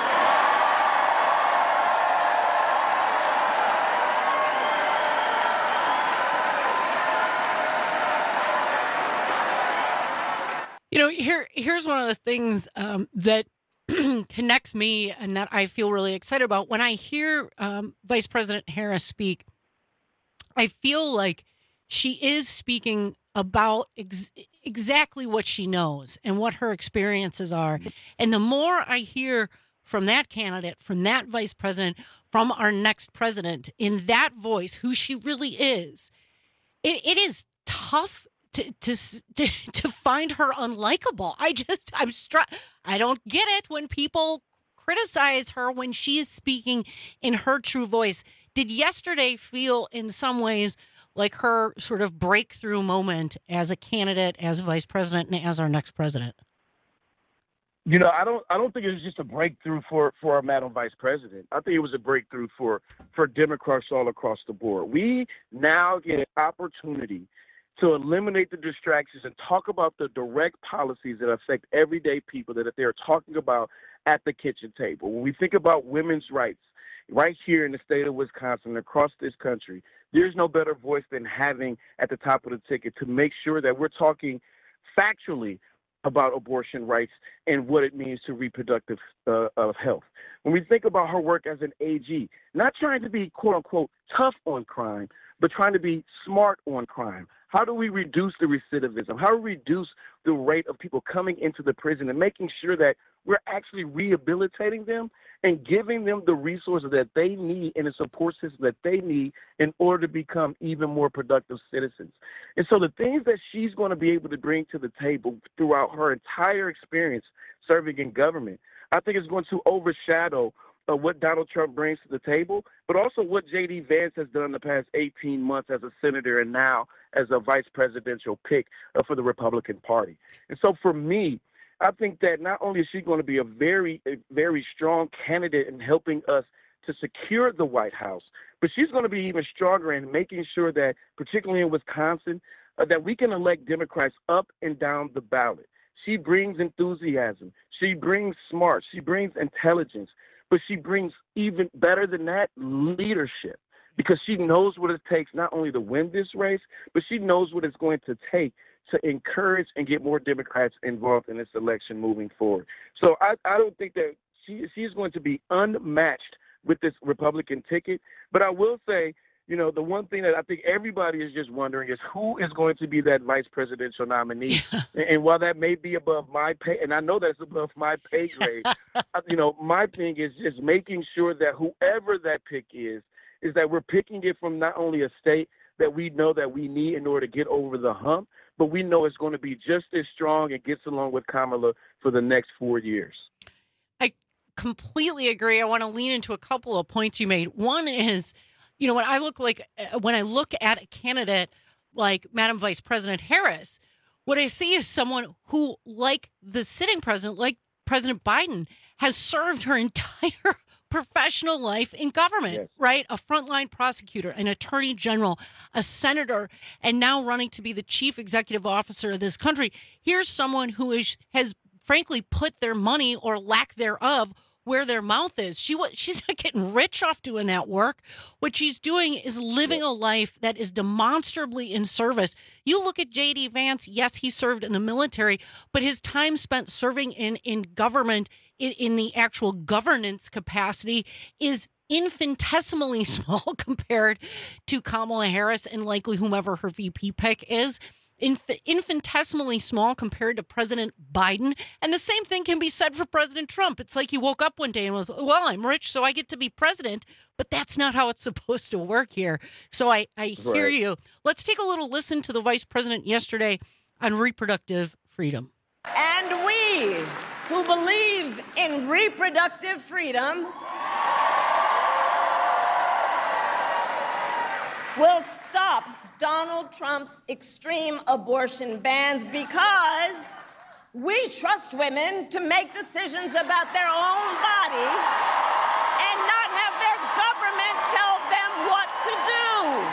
You know, here here's one of the things um, that connects me and that I feel really excited about. When I hear um, Vice President Harris speak, I feel like she is speaking about ex- exactly what she knows and what her experiences are. And the more I hear from that candidate, from that vice president, from our next president, in that voice, who she really is, it, it is tough To, to to to find her unlikable. I just I'm struck. I don't get it when people criticize her when she is speaking in her true voice. Did yesterday feel in some ways like her sort of breakthrough moment as a candidate, as a vice president, and as our next president? You know, I don't I don't think it was just a breakthrough for, for our Madam Vice President. I think it was a breakthrough for, for Democrats all across the board. We now get an opportunity to eliminate the distractions and talk about the direct policies that affect everyday people that they're talking about at the kitchen table. When we think about women's rights right here in the state of Wisconsin, across this country, there's no better voice than having at the top of the ticket to make sure that we're talking factually about abortion rights and what it means to reproductive uh, of health. When we think about her work as an A G, not trying to be, quote unquote, tough on crime, but trying to be smart on crime. How do we reduce the recidivism? How do we reduce the rate of people coming into the prison and making sure that we're actually rehabilitating them and giving them the resources that they need and the support system that they need in order to become even more productive citizens? And so the things that she's going to be able to bring to the table throughout her entire experience serving in government, I think is going to overshadow of what Donald Trump brings to the table, but also what J D Vance has done the past eighteen months as a senator and now as a vice presidential pick uh, for the Republican Party. And so for me, I think that not only is she going to be a very, a very strong candidate in helping us to secure the White House, but she's going to be even stronger in making sure that, particularly in Wisconsin, uh, that we can elect Democrats up and down the ballot. She brings enthusiasm. She brings smart. She brings intelligence. But she brings, even better than that, leadership, because she knows what it takes not only to win this race, but she knows what it's going to take to encourage and get more Democrats involved in this election moving forward. So I, I don't think that she she's going to be unmatched with this Republican ticket. But I will say, you know, the one thing that I think everybody is just wondering is who is going to be that vice presidential nominee. and, and while that may be above my pay, and I know that's above my pay grade, you know, my thing is just making sure that whoever that pick is, is that we're picking it from not only a state that we know that we need in order to get over the hump, but we know it's going to be just as strong and gets along with Kamala for the next four years. I completely agree. I want to lean into a couple of points you made. One is, you know, when I look like when I look at a candidate like Madam Vice President Harris, what I see is someone who, like the sitting president, like President Biden, has served her entire professional life in government, yes. right? A frontline prosecutor, an attorney general, a senator, and now running to be the chief executive officer of this country. Here's someone who is, has frankly put their money or lack thereof where their mouth is. She she's not getting rich off doing that work. What she's doing is living a life that is demonstrably in service. You look at J D Vance. Yes, he served in the military, but his time spent serving in in government in, in the actual governance capacity is infinitesimally small compared to Kamala Harris and likely whomever her V P pick is. Inf- infinitesimally small compared to President Biden. And the same thing can be said for President Trump. It's like he woke up one day and was, well, I'm rich, so I get to be president. But that's not how it's supposed to work here. So I, I hear Right. you. Let's take a little listen to the vice president yesterday on reproductive freedom. And we who believe in reproductive freedom will stop Donald Trump's extreme abortion bans because we trust women to make decisions about their own body and not have their government tell them what to do.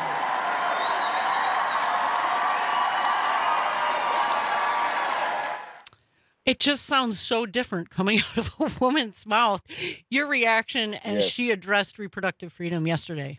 It just sounds so different coming out of a woman's mouth. Your reaction as Yes. she addressed reproductive freedom yesterday.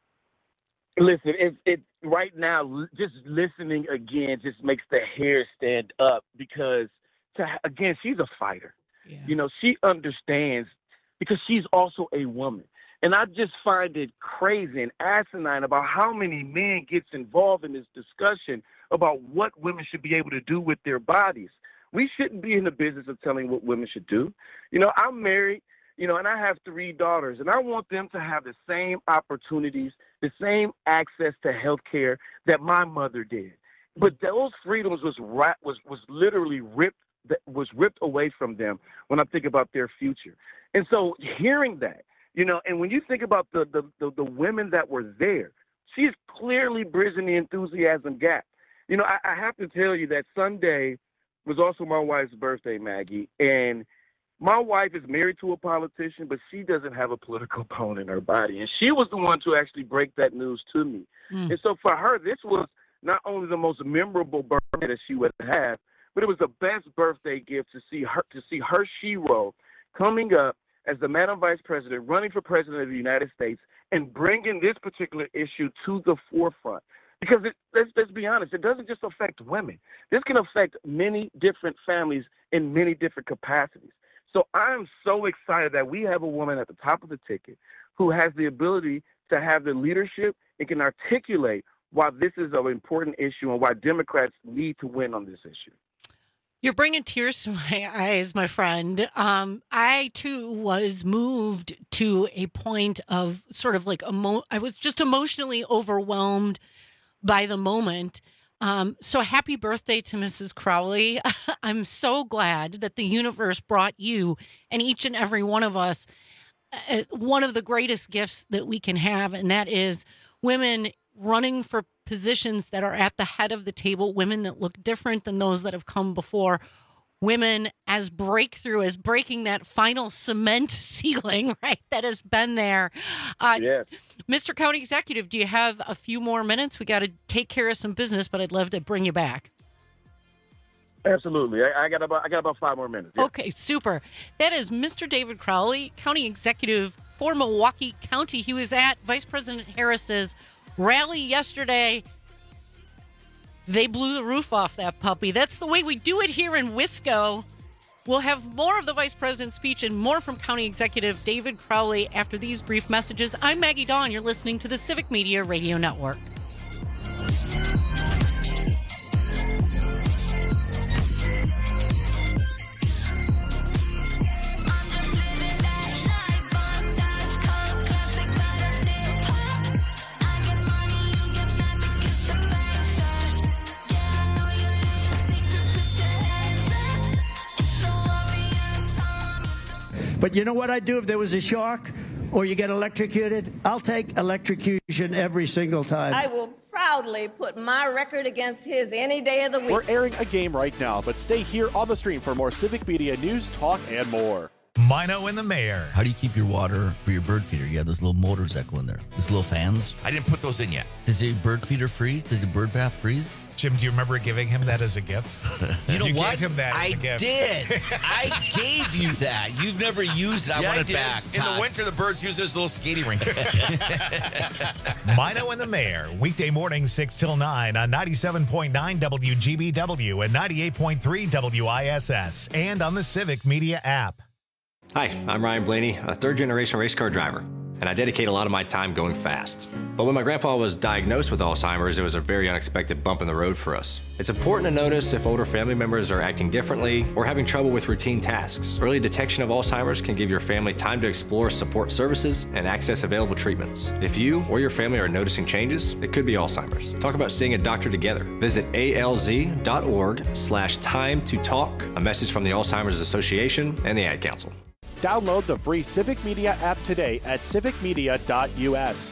Listen, it, it right now, l- just listening again just makes the hair stand up because, to, again, she's a fighter. You know, she understands because she's also a woman. And I just find it crazy and asinine about how many men gets involved in this discussion about what women should be able to do with their bodies. We shouldn't be in the business of telling what women should do. You know, I'm married, you know, and I have three daughters, and I want them to have the same opportunities, the same access to health care that my mother did. But those freedoms was ra- was was literally ripped that was ripped away from them when I think about their future. And so hearing that, you know, and when you think about the the the, the women that were there, she's clearly bridging the enthusiasm gap. You know, I, I have to tell you that Sunday was also my wife's birthday, Maggie, and my wife is married to a politician, but she doesn't have a political bone in her body. And she was the one to actually break that news to me. Mm. And so for her, this was not only the most memorable birthday that she would have, but it was the best birthday gift to see her to see her shero coming up as the Madam Vice President, running for President of the United States, and bringing this particular issue to the forefront. Because it, let's, let's be honest, it doesn't just affect women. This can affect many different families in many different capacities. So I'm so excited that we have a woman at the top of the ticket who has the ability to have the leadership and can articulate why this is an important issue and why Democrats need to win on this issue. You're bringing tears to my eyes, my friend. Um, I, too, was moved to a point of sort of like, emo- I was just emotionally overwhelmed by the moment. Um, so happy birthday to Missus Crowley. I'm so glad that the universe brought you and each and every one of us uh, one of the greatest gifts that we can have, and that is women running for positions that are at the head of the table, women that look different than those that have come before, women as breakthrough, as breaking that final cement ceiling, right, that has been there. Uh, yes. Mister County Executive, do you have a few more minutes? We got to take care of some business, but I'd love to bring you back. Absolutely. I, I got about I got about five more minutes. Yeah. Okay, super. That is Mister David Crowley, County Executive for Milwaukee County. He was at Vice President Harris's rally yesterday. They blew the roof off that puppy. That's the way we do it here in Wisco. We'll have more of the Vice President's speech and more from County Executive David Crowley after these brief messages. I'm Maggie Dawn. You're listening to the Civic Media Radio Network. But you know what I'd do if there was a shark or you get electrocuted? I'll take electrocution every single time. I will proudly put my record against his any day of the week. We're airing a game right now, but stay here on the stream for more Civic Media news, talk, and more. Mino and the Mayor. How do you keep your water for your bird feeder? You have those little motors that go in there. Those little fans. I didn't put those in yet. Does your bird feeder freeze? Does your bird bath freeze? Jim, do you remember giving him that as a gift? You know you what? Gave him that I as a gift. did. I gave you that. You've never used it. I yeah, want I it did. back. In Todd. the winter, the birds use this little skating rink. Mino and the Mayor, weekday mornings six till nine on ninety-seven point nine W G B W and ninety-eight point three W I S S and on the Civic Media app. Hi, I'm Ryan Blaney, a third-generation race car driver, and I dedicate a lot of my time going fast. But when my grandpa was diagnosed with Alzheimer's, it was a very unexpected bump in the road for us. It's important to notice if older family members are acting differently or having trouble with routine tasks. Early detection of Alzheimer's can give your family time to explore support services and access available treatments. If you or your family are noticing changes, it could be Alzheimer's. Talk about seeing a doctor together. Visit alz.org slash time to talk. A message from the Alzheimer's Association and the Ad Council. Download the free Civic Media app today at civic media dot U S.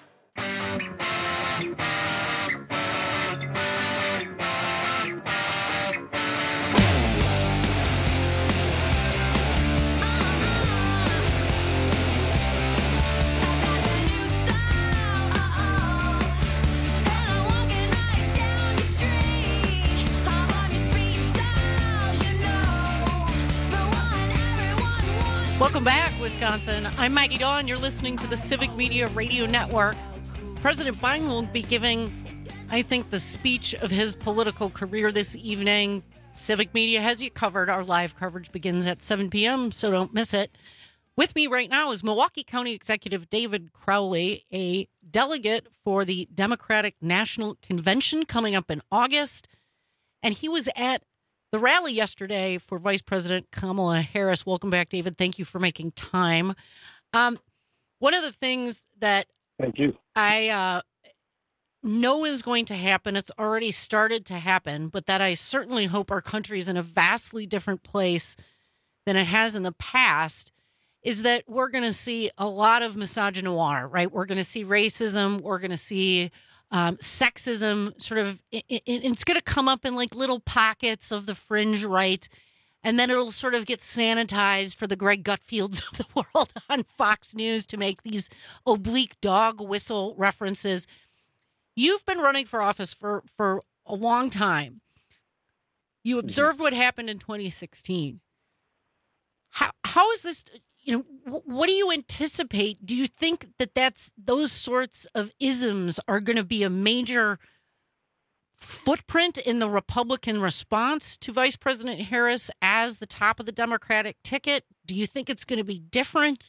Welcome back, Wisconsin. I'm Maggie Dawn. You're listening to the Civic Media Radio Network. President Biden will be giving, I think, the speech of his political career this evening. Civic Media has you covered. Our live coverage begins at seven p.m., so don't miss it. With me right now is Milwaukee County Executive David Crowley, a delegate for the Democratic National Convention coming up in August. And he was at the rally yesterday for Vice President Kamala Harris. Welcome back, David. Thank you for making time. Um, one of the things that Thank you. I uh, know is going to happen, it's already started to happen, but that I certainly hope our country is in a vastly different place than it has in the past, is that we're going to see a lot of misogynoir, right? We're going to see racism. We're going to see Um, sexism, sort of, it, it, it's going to come up in like little pockets of the fringe right, and then it'll sort of get sanitized for the Greg Gutfields of the world on Fox News to make these oblique dog whistle references. You've been running for office for, for a long time. You observed what happened in twenty sixteen. How how is this? You know, what do you anticipate? Do you think that that's those sorts of isms are going to be a major footprint in the Republican response to Vice President Harris as the top of the Democratic ticket? Do you think it's going to be different?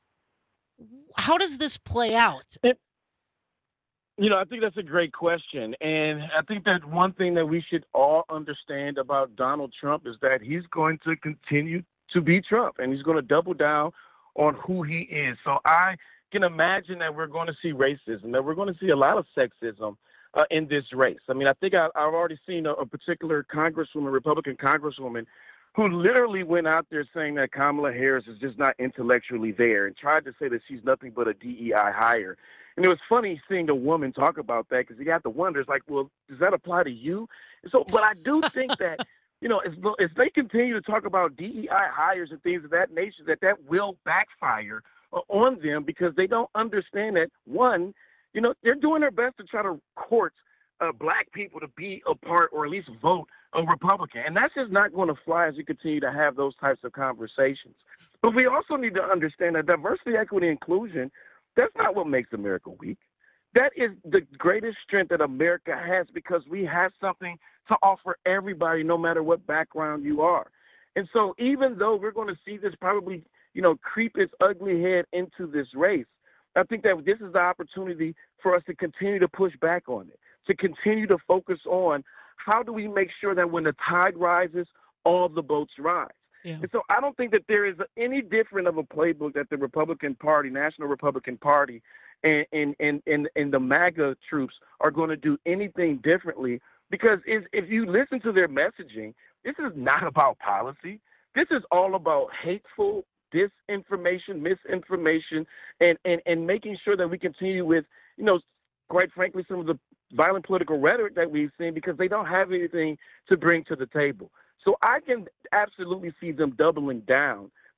How does this play out? It, you know, I think that's a great question. And I think that one thing that we should all understand about Donald Trump is that he's going to continue to be Trump, and he's going to double down on who he is. So I can imagine that we're going to see racism, that we're going to see a lot of sexism uh, in this race. I mean, I think I, I've already seen a, a particular congresswoman, Republican congresswoman, who literally went out there saying that Kamala Harris is just not intellectually there and tried to say that she's nothing but a D E I hire. And it was funny seeing a woman talk about that because you have to wonder, it's like, well, does that apply to you? And so, but I do think that you know, as, as they continue to talk about D E I hires and things of that nature, that that will backfire uh, on them because they don't understand that, one, you know, they're doing their best to try to court uh, black people to be a part or at least vote a Republican. And that's just not going to fly as we continue to have those types of conversations. But we also need to understand that diversity, equity, inclusion, that's not what makes America weak. That is the greatest strength that America has because we have something to offer everybody, no matter what background you are. And so even though we're going to see this probably, you know, creep its ugly head into this race, I think that this is the opportunity for us to continue to push back on it, to continue to focus on how do we make sure that when the tide rises, all the boats rise. Yeah. And so I don't think that there is any different of a playbook that the Republican Party, National Republican Party, and, and, and, and, and the MAGA troops are going to do anything differently. Because if you listen to their messaging, this is not about policy. This is all about hateful disinformation, misinformation, and, and, and making sure that we continue with, you know, quite frankly, some of the violent political rhetoric that we've seen because they don't have anything to bring to the table. So I can absolutely see them doubling down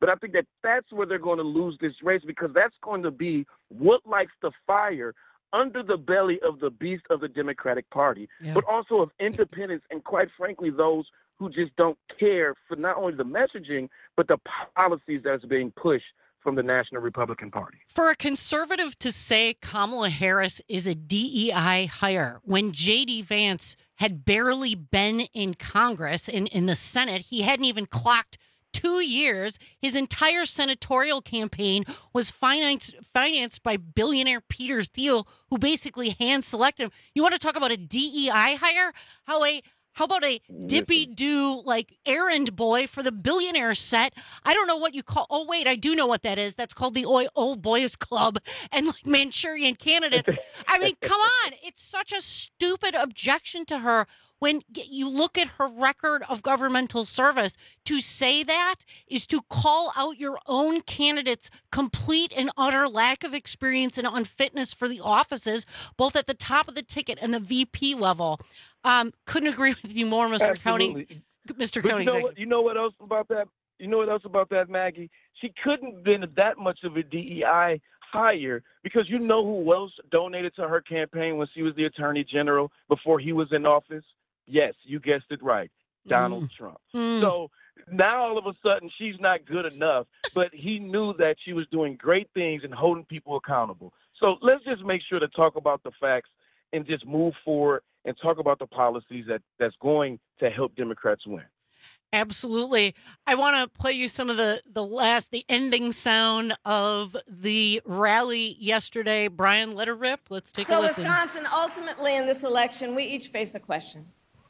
But I think that that's where they're going to lose this race, because that's going to be what lights the fire under the belly of the beast of the Democratic Party, Yeah. but also of independents and, quite frankly, those who just don't care for not only the messaging, but the policies that's being pushed from the National Republican Party. For a conservative to say Kamala Harris is a D E I hire when J D Vance had barely been in Congress, in, in the Senate, he hadn't even clocked two years. His entire senatorial campaign was financed financed by billionaire Peter Thiel, who basically hand-selected him. You want to talk about a D E I hire? How a How about a dippy-do, like, errand boy for the billionaire set? I don't know what you call... Oh, wait, I do know what that is. That's called the Oi- Old Boys Club and, like, Manchurian Candidates. I mean, come on. It's such a stupid objection to her when you look at her record of governmental service. To say that is to call out your own candidate's complete and utter lack of experience and unfitness for the offices, both at the top of the ticket and the V P level. Um, couldn't agree with you more, Mister Absolutely. County. Mister But County you know Executive. what? You know what else about that? You know what else about that, Maggie? She couldn't have been that much of a D E I hire, because you know who else donated to her campaign when she was the Attorney General before he was in office? Yes, you guessed it right, Donald Mm. Trump. Mm. So now all of a sudden she's not good enough, but he knew that she was doing great things and holding people accountable. So let's just make sure to talk about the facts and just move forward and talk about the policies that, that's going to help Democrats win. Absolutely. I want to play you some of the, the last, the ending sound of the rally yesterday. Brian, let her rip. Let's take a So, listen. Wisconsin, ultimately in this election, we each face a question.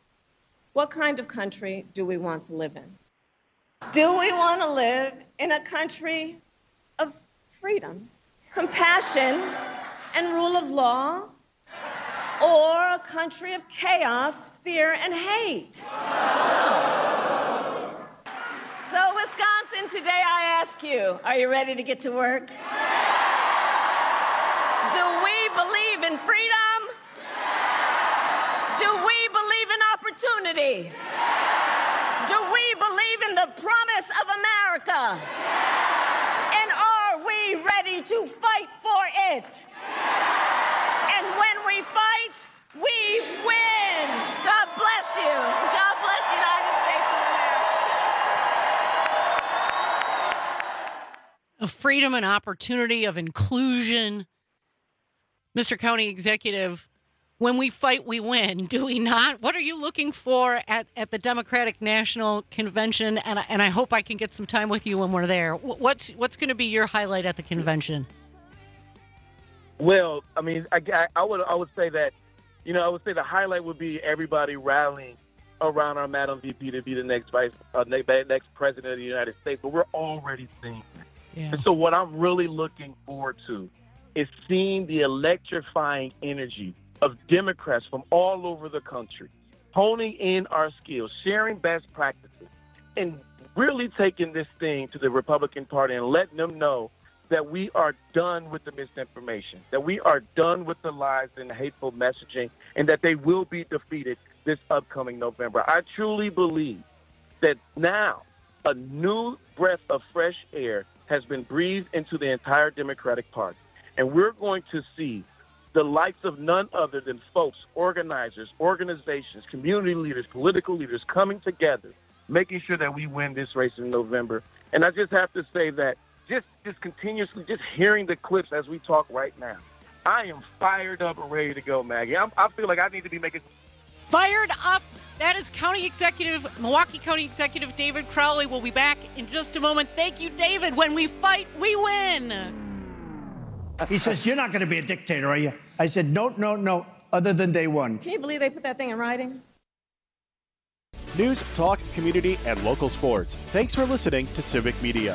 What kind of country do we want to live in? Do we want to live in a country of freedom, compassion, and rule of law? Or a country of chaos, fear, and hate? So, Wisconsin, today I ask you, are you ready to get to work? Do we believe in freedom? Do we believe in opportunity? Do we believe in the promise of America? And are we ready to fight for it? And when we fight, we win. God bless you. God bless the United States of America. Of freedom and opportunity, of inclusion. Mister County Executive, when we fight, we win, do we not? What are you looking for at, at the Democratic National Convention? And, I- and I hope I can get some time with you when we're there. Wh- What's, what's going to be your highlight at the convention? Well, I mean, I, I, I would I would say that, you know, I would say the highlight would be everybody rallying around our Madam V P to be the next vice, uh, next, next president of the United States. But we're already seeing that. Yeah. And so what I'm really looking forward to is seeing the electrifying energy of Democrats from all over the country, honing in our skills, sharing best practices, and really taking this thing to the Republican Party and letting them know that we are done with the misinformation, that we are done with the lies and the hateful messaging, and that they will be defeated this upcoming November. I truly believe that now a new breath of fresh air has been breathed into the entire Democratic Party, and we're going to see the likes of none other than folks, organizers, organizations, community leaders, political leaders coming together, making sure that we win this race in November. And I just have to say that Just, just continuously, just hearing the clips as we talk right now, I am fired up and ready to go, Maggie. I'm, I feel like I need to be making Fired up. That is County Executive, Milwaukee County Executive David Crowley. We'll be back in just a moment. Thank you, David. When we fight, we win. He says, you're not going to be a dictator, are you? I said, no, no, no, other than day one. Can you believe they put that thing in writing? News, talk, community, and local sports. Thanks for listening to Civic Media.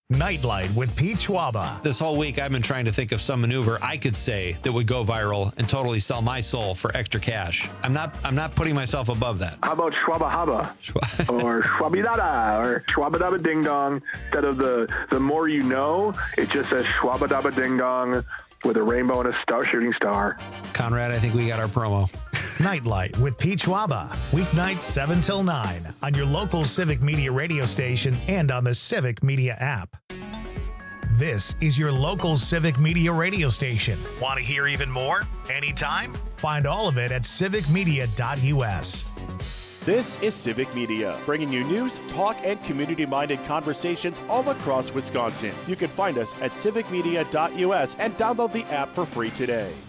Nightlight with Pete Schwaba. This whole week, I've been trying to think of some maneuver I could say that would go viral and totally sell my soul for extra cash. I'm not I'm not putting myself above that. How about Schwaba Haba? Or Schwabidada? Or Schwabadaba Ding Dong? Instead of the, the more you know, it just says Schwabadaba Ding Dong with a rainbow and a star shooting star. Conrad, I think we got our promo. Nightlight with Pete Schwaba. Weeknights seven till nine on your local Civic Media radio station and on the Civic Media app. This is your local Civic Media radio station. Want to hear even more? Anytime? Find all of it at civic media dot u s. This is Civic Media, bringing you news, talk, and community-minded conversations all across Wisconsin. You can find us at civic media dot u s and download the app for free today.